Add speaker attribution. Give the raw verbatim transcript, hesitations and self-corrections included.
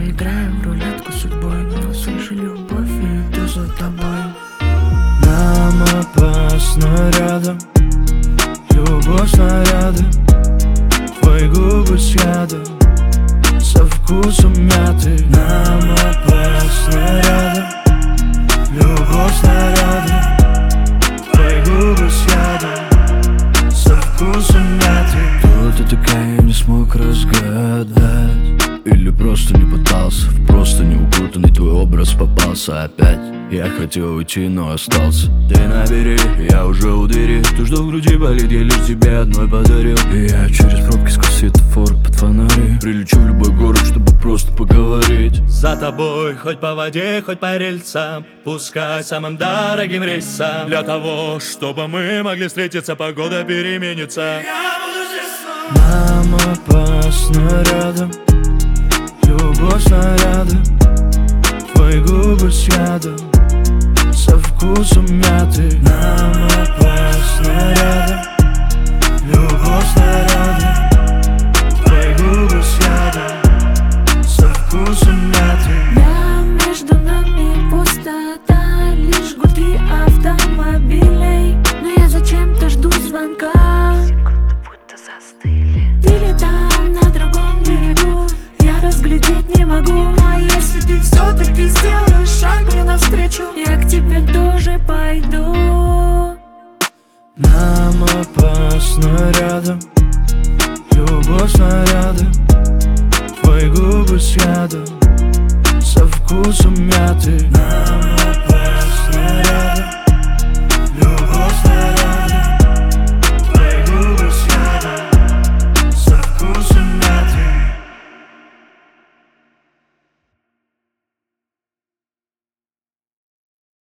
Speaker 1: играем в рулетку судьбой, но слышу любовь и иду за тобой. Нам опасно рядом, любовь снаряда, твои губы с ядом, со вкусом мяты. Нам опасно рядом, любовь снаряда, твои губы с ядом, со вкусом мяты. Кто ты такая, я не смог разгадать, или просто не пытался, в просто не укутанный твой образ попался опять. Я хотел уйти, но остался. Ты набери, я уже у двери. То, что в груди болит, я лишь тебе одной подарил. И я через пробки сквозь светофор под фонари прилечу в любой город, чтобы просто поговорить.
Speaker 2: За тобой, хоть по воде, хоть по рельсам, пускай самым дорогим рейсом, для того, чтобы мы могли встретиться, погода переменится. Я буду здесь.
Speaker 1: Нам опасно рядом, любовь снаряда, твои губы с ядом, со вкусом мяты. Нам опасно рядом, любовь снаряда, твои губы с ядом, со вкусом мяты.
Speaker 3: Да, между нами пустота, лишь гудки автомобилей, но я зачем-то жду звонка.
Speaker 4: Секунды будто застыли.
Speaker 3: Ты ли там на другом берегу, я разглядеть не могу. А если ты все-таки сделаешь шаг мне навстречу, я к тебе тоже пойду.
Speaker 1: Нам опасно рядом, любовь снаряда, твои губы с ядом, со вкусом мяты. Нам опасно